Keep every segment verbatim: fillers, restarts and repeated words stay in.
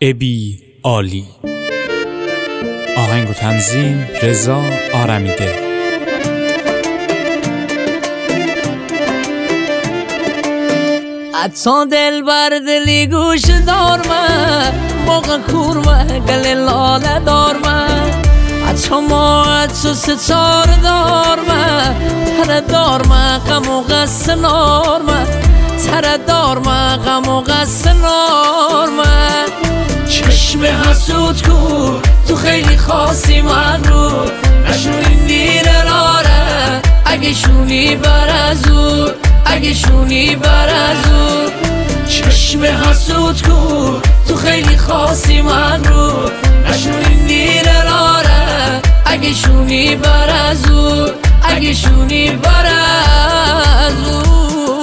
ابی عالی. آهنگ و تنظیم رضا آرمیده. حتی دل بر دلی گوش دارمه موقع کورمه گل لاله دارمه حتی ما حتی ستار دارمه تره دارمه غم و غص نارمه تره دارمه غم و غص نارمه چشم حسود کو تو خیلی خاصی مغرور نشونی دیره راره اگه شونی بر ازور اگه شونی بر ازور چشم حسود کو تو خیلی خاصی مغرور نشونی دیره راره اگه شونی بر ازور اگه شونی بر ازور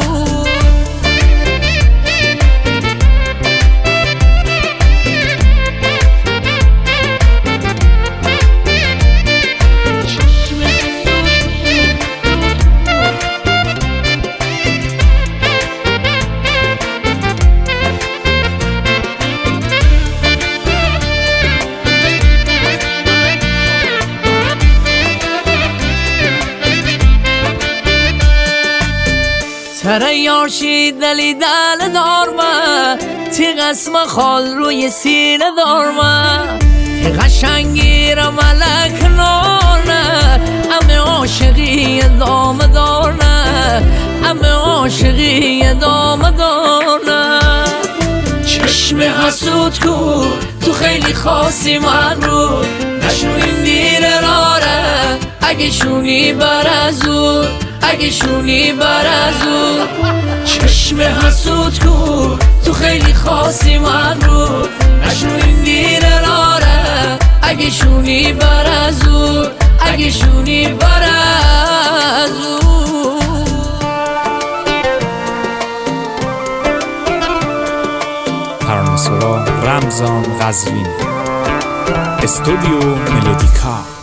تره یارشی دلی دل دارمه تی قسم خال روی سینه دارمه تی قشنگی را ملک نارنه امه عاشقی دام دارنه امه عاشقی دام دارنه چشم حسود کو تو خیلی خاصی مغرور نشونی دیره راره اگه شونی بر ازور اگه شونی بر ازور چشم حسود کو تو خیلی خاصی مغرور نشونی دیره راره اگه شونی بر ازور اگه شونی بر ازور ترانه‌سرا رمضان قزوینی، استودیو ملودیکا.